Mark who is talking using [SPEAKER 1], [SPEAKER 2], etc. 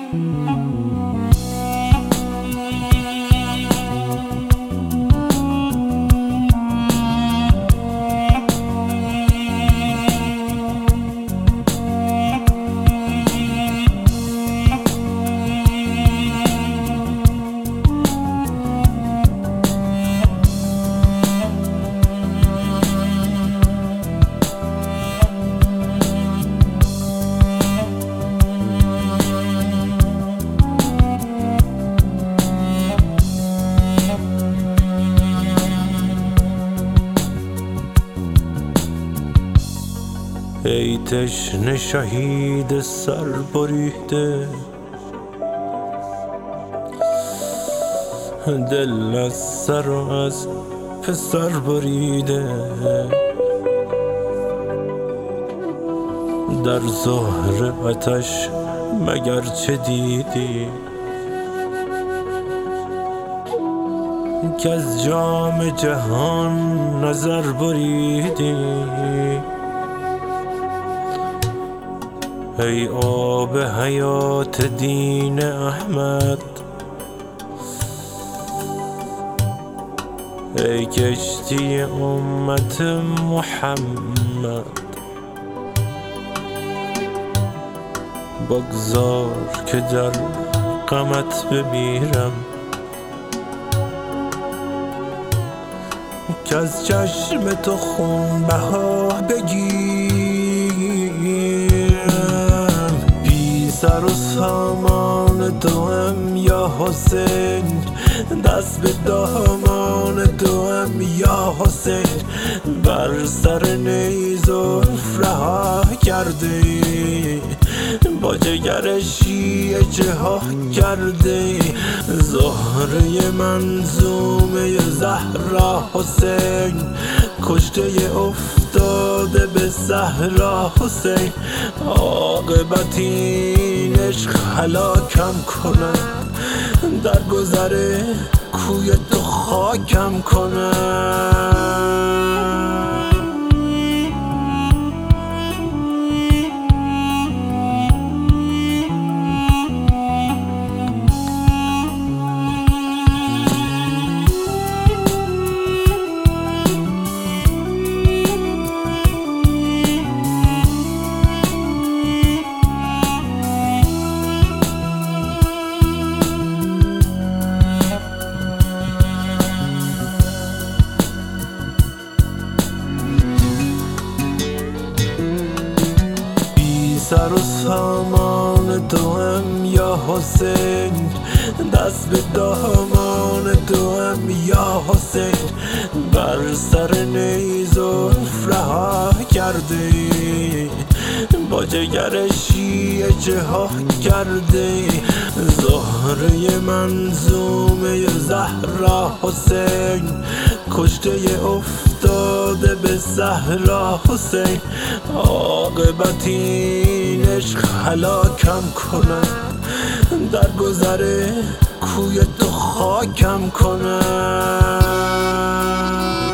[SPEAKER 1] ای تشنه شهید سر بریده، دل از سر و از پسر بریده، در زهر آتش مگر چه دیدی که از جام جهان نظر بریدی؟ ای آب حیات دین احمد، ای کشتی امت محمد، بگذار که در غمت بمیرم، که از چشم تو خون بها بگیرم. بی سر و سامان تو هم یا حسین، دست به دامان تو هم یا حسین، بر سر نیز رها کرده، با جگر شیعه جها کرده. زهره منظومه زهرا حسین، کشته افتاده به صحرا حسین. عاقبت این عشق هلاکم کند، در گذر کوی تو خاکم کند. سر و سامان تو هم یا حسین، دست به دامان تو هم یا حسین، بر سر نیز رها کرده، با جگر شیعه جها کرده. زهره منظومه زهرا حسین، کشته افتاده به صحرا حسین. عاقبت این عشق هلاکم کند، در گذر کوی تو خاکم کند.